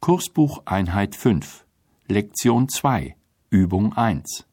Kursbuch Einheit 5, Lektion 2, Übung 1.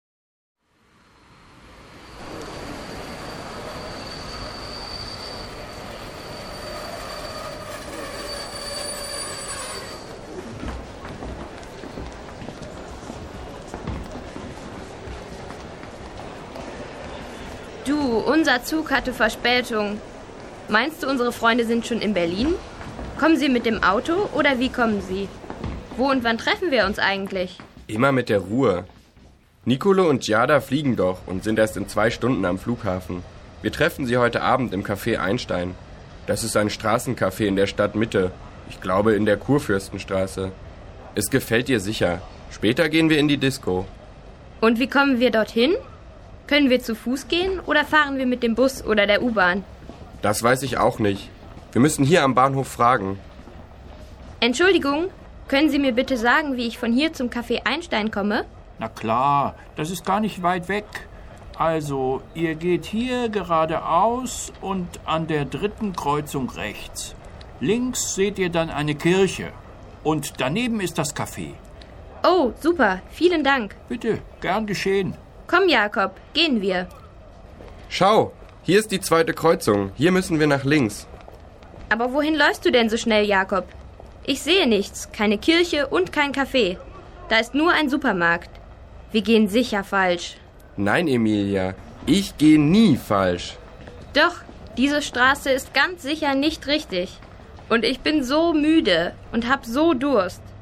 Du, unser Zug hatte Verspätung. Meinst du, unsere Freunde sind schon in Berlin? Kommen sie mit dem Auto oder wie kommen sie? Wo und wann treffen wir uns eigentlich? Immer mit der Ruhe. Nicolo und Giada fliegen doch und sind erst in 2 Stunden am Flughafen. Wir treffen sie heute Abend im Café Einstein. Das ist ein Straßencafé in der Stadtmitte. Ich glaube in der Kurfürstenstraße. Es gefällt dir sicher. Später gehen wir in die Disco. Und wie kommen wir dorthin? Können wir zu Fuß gehen oder fahren wir mit dem Bus oder der U-Bahn? Das weiß ich auch nicht. Wir müssen hier am Bahnhof fragen. Entschuldigung, können Sie mir bitte sagen, wie ich von hier zum Café Einstein komme? Na klar, das ist gar nicht weit weg. Also, ihr geht hier geradeaus und an der 3. Kreuzung rechts. Links seht ihr dann eine Kirche. Und daneben ist das Café. Oh, super, vielen Dank. Bitte, gern geschehen. Komm, Jakob, gehen wir. Schau, hier ist die 2. Kreuzung. Hier müssen wir nach links. Aber wohin läufst du denn so schnell, Jakob? Ich sehe nichts, keine Kirche und kein Café. Da ist nur ein Supermarkt. Wir gehen sicher falsch. Nein, Emilia, ich gehe nie falsch. Doch, diese Straße ist ganz sicher nicht richtig. Und ich bin so müde und hab so Durst.